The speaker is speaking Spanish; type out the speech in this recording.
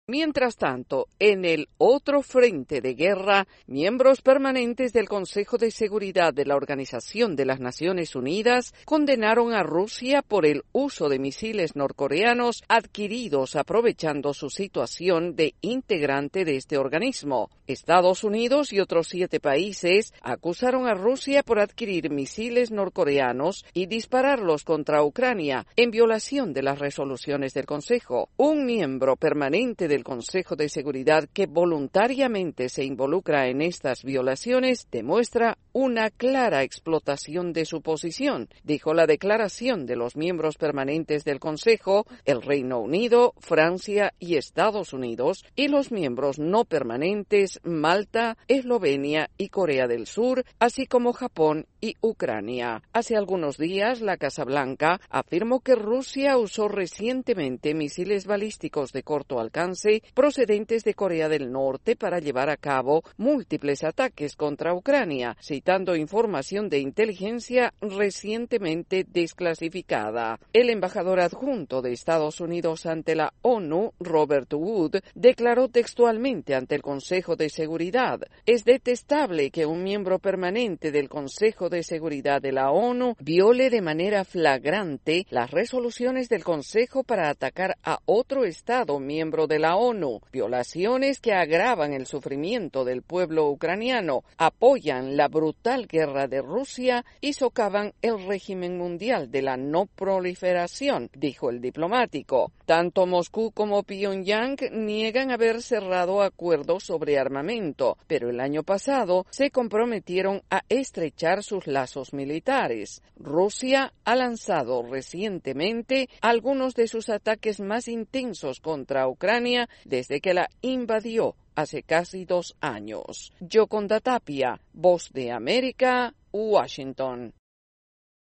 Mientras tanto, en el otro frente de guerra, miembros permanentes del Consejo de Seguridad de la Organización de las Naciones Unidas condenaron a Rusia por el uso de misiles norcoreanos adquiridos aprovechando su situación de integrante de este organismo. Estados Unidos y otros 7 países acusaron a Rusia por adquirir misiles norcoreanos y dispararlos contra Ucrania en violación de las resoluciones del Consejo. Un miembro permanente del Consejo de Seguridad que voluntariamente se involucra en estas violaciones demuestra una clara explotación de su posición, dijo la declaración de los miembros permanentes del Consejo, el Reino Unido, Francia y Estados Unidos, y los miembros no permanentes Malta, Eslovenia y Corea del Sur, así como Japón y Ucrania. Hace algunos días, la Casa Blanca afirmó que Rusia usó recientemente misiles balísticos de corto alcance procedentes de Corea del Norte para llevar a cabo múltiples ataques contra Ucrania, citando información de inteligencia recientemente desclasificada. El embajador adjunto de Estados Unidos ante la ONU, Robert Wood, declaró textualmente ante el Consejo de Seguridad: "Es detestable que un miembro permanente del Consejo de Seguridad de la ONU viole de manera flagrante las resoluciones del Consejo para atacar a otro Estado miembro de la ONU, violaciones que agravan el sufrimiento del pueblo ucraniano, apoyan la brutal guerra de Rusia y socavan el régimen mundial de la no proliferación", dijo el diplomático. Tanto Moscú como Pyongyang niegan haber cerrado acuerdos sobre armamento, pero el año pasado se comprometieron a estrechar sus lazos militares. Rusia ha lanzado recientemente algunos de sus ataques más intensos contra Ucrania desde que la invadió hace casi 2 años. Yoconda Tapia, Voz de América, Washington.